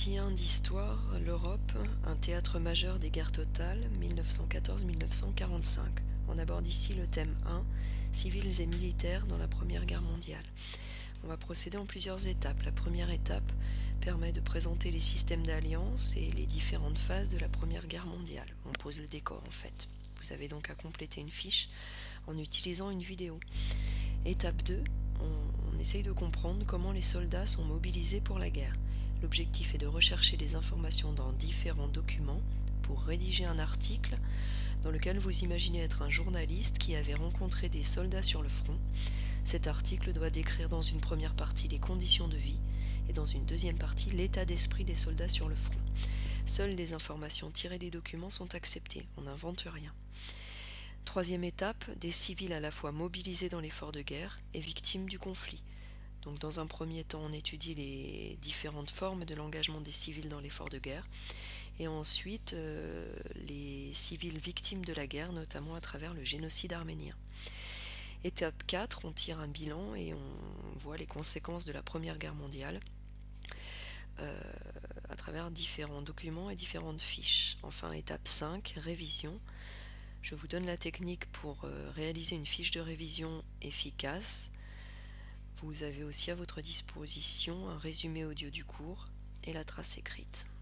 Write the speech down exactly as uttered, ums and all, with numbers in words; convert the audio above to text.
Partie un d'Histoire, l'Europe, un théâtre majeur des guerres totales, mille neuf cent quatorze à mille neuf cent quarante-cinq. On aborde ici le thème un, civils et militaires dans la Première Guerre mondiale. On va procéder en plusieurs étapes. La première étape permet de présenter les systèmes d'alliance et les différentes phases de la Première Guerre mondiale. On pose le décor en fait. Vous avez donc à compléter une fiche en utilisant une vidéo. Étape deux, on, on essaye de comprendre comment les soldats sont mobilisés pour la guerre. L'objectif est de rechercher des informations dans différents documents pour rédiger un article dans lequel vous imaginez être un journaliste qui avait rencontré des soldats sur le front. Cet article doit décrire dans une première partie les conditions de vie et dans une deuxième partie l'état d'esprit des soldats sur le front. Seules les informations tirées des documents sont acceptées, on n'invente rien. Troisième étape, des civils à la fois mobilisés dans l'effort de guerre et victimes du conflit. Donc dans un premier temps, on étudie les différentes formes de l'engagement des civils dans l'effort de guerre et ensuite euh, les civils victimes de la guerre, notamment à travers le génocide arménien. Étape quatre, on tire un bilan et on voit les conséquences de la Première Guerre mondiale euh, à travers différents documents et différentes fiches. Enfin, étape cinq, révision. Je vous donne la technique pour euh, réaliser une fiche de révision efficace. Vous avez aussi à votre disposition un résumé audio du cours et la trace écrite.